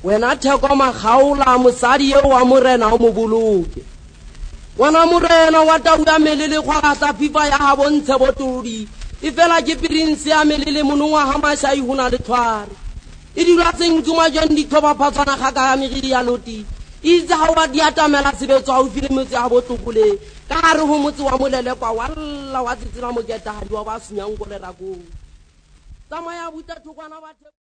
wena Theko Makgaola mosadi eo wa morena o mo boloke wana morena wa Tauta Melele kgwagata fifa ya ha bontshe botodi e fela ke prince ya Melele monongwa ha Mashai hona le Tlhware e dula tsengtsuma jang dithoba phatsana ga ka megidi ya loti itse ha wa diatamela sebetso ha o file metse ya botlokole ka gare ho motse wa Molele kwa walla wa tsitsira moketahadi wa ba senyang go le rakong tsamaya buta thokwana ba